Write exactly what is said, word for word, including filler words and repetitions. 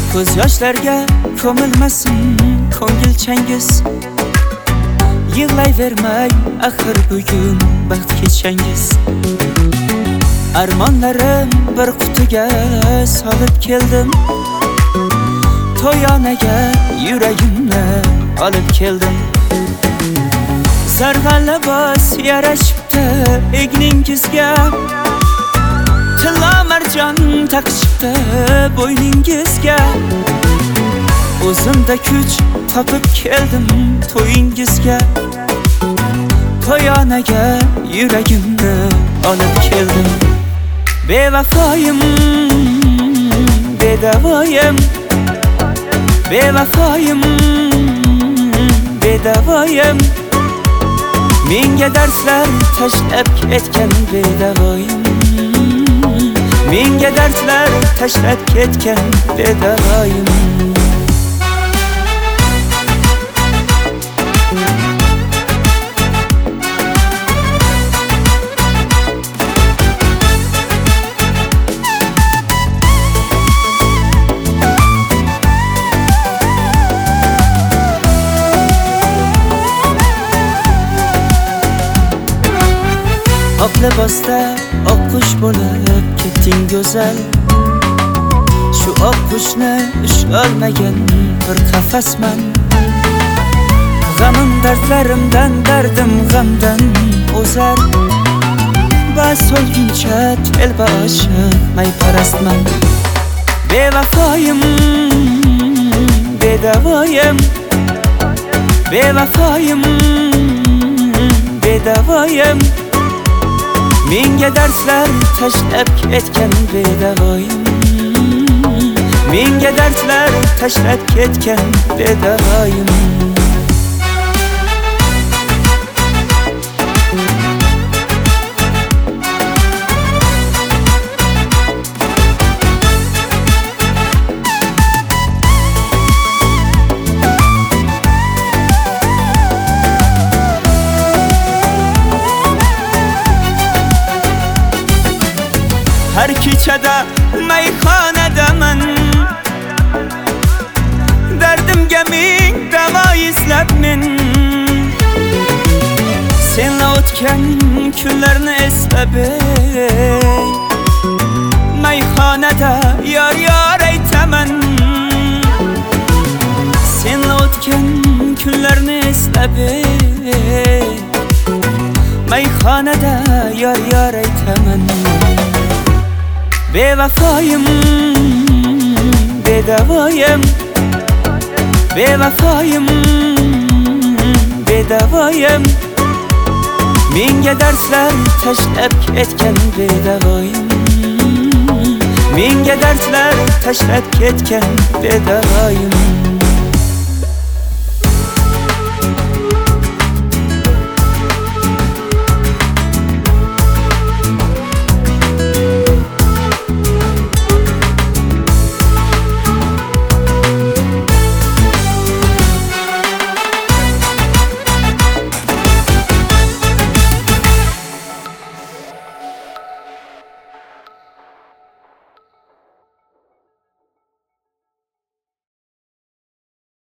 ko'z yoshlarga ko'milmasin ko'ngilchangiz. Yig'layvermang, axir bugun baxt kechangiz. Armonlarim bir qutiga solib keldim. To'yonaga yuragimni olib keldim. Zarg'a libos yarashibdi egningizga. Tilla marjon taqishibdi bo'yningizga. O'zimda kuch topib keldim to'yingizga. To'yonaga yuragimni olib keldim. Bevafoyim, bedavoyim. Bevafoyim, bedavoyim. Menga darslar tashlab ketgan bedavoyim. Menga darslar tashlab ketgan bedavoyim. Oq libosda oq qush bo'lib ketding go'zal. Shu oq qushni ushlolmagan bir qafasman. G'amim dardlarimdan dardim g'amdan o'zar. Bas olguncha telba oshiq mayparastman. Bevafoyim, bedavoyim. Bevafoyim, bedavoyim. Menga darslar tashlab ketgan bedavoyim. Menga darslar tashlab ketgan bedavoyim. Har kechada mayxonadaman. Dardimga ming davo izlab men. Senla o'tgan kunlarni eslab mayxonada yor yor aytaman. Senla o'tgan kunlarni eslab mayxonada yor yor aytaman. Bevafoyim, bedavoyim. Bevafoyim, bedavoyim. Menga darslar tashlab ketgan bedavoyim. Menga darslar tashlab ketgan bedavoyim.